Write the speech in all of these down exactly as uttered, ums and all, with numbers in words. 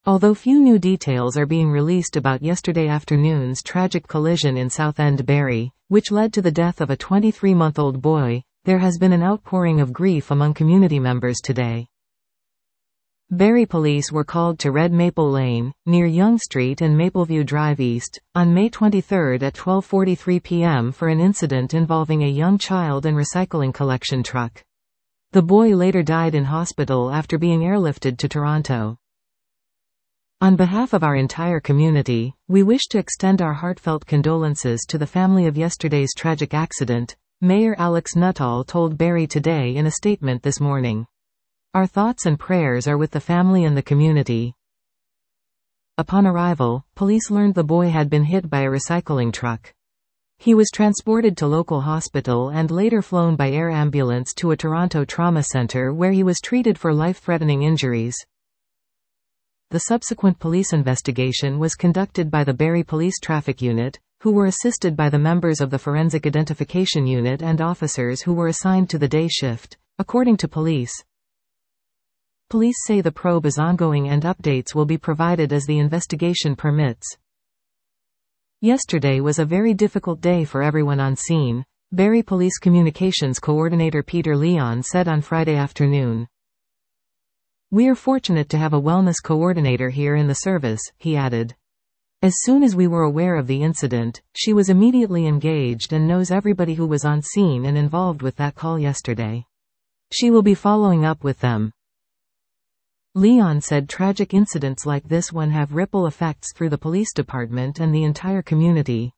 Although few new details are being released about yesterday afternoon's tragic collision in Southend Bury, which led to the death of a twenty-three-month-old boy, there has been an outpouring of grief among community members today. Bury police were called to Red Maple Lane, near Yonge Street and Mapleview Drive East, on May twenty-third at twelve forty-three p m for an incident involving a young child and recycling collection truck. The boy later died in hospital after being airlifted to Toronto. On behalf of our entire community, we wish to extend our heartfelt condolences to the family of yesterday's tragic accident, Mayor Alex Nuttall told Bury Today in a statement this morning. Our thoughts and prayers are with the family and the community. Upon arrival, police learned the boy had been hit by a recycling truck. He was transported to local hospital and later flown by air ambulance to a Toronto trauma center where he was treated for life-threatening injuries. The subsequent police investigation was conducted by the Bury Police Traffic Unit, who were assisted by the members of the Forensic Identification Unit and officers who were assigned to the day shift, according to police. Police say the probe is ongoing and updates will be provided as the investigation permits. Yesterday was a very difficult day for everyone on scene, Bury Police Communications Coordinator Peter Leon said on Friday afternoon. We are fortunate to have a wellness coordinator here in the service, he added. As soon as we were aware of the incident, she was immediately engaged and knows everybody who was on scene and involved with that call yesterday. She will be following up with them. Leon said tragic incidents like this one have ripple effects through the police department and the entire community.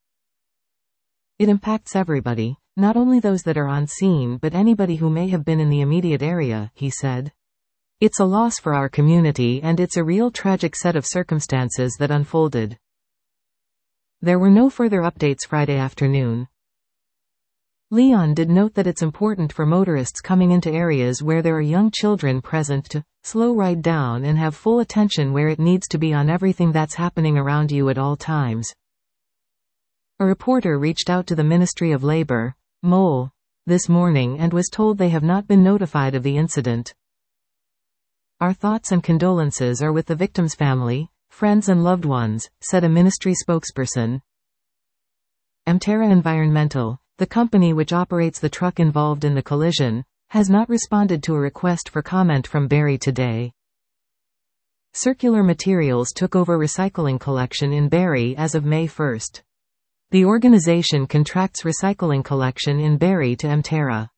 It impacts everybody, not only those that are on scene but anybody who may have been in the immediate area, he said. It's a loss for our community and it's a real tragic set of circumstances that unfolded. There were no further updates Friday afternoon. Leon did note that it's important for motorists coming into areas where there are young children present to slow right down and have full attention where it needs to be on everything that's happening around you at all times. A reporter reached out to the Ministry of Labour, M O L, this morning and was told they have not been notified of the incident. Our thoughts and condolences are with the victim's family, friends and loved ones, said a ministry spokesperson. Emterra Environmental, the company which operates the truck involved in the collision, has not responded to a request for comment from Bury Today. Circular Materials took over recycling collection in Bury as of May first. The organization contracts recycling collection in Bury to Emterra.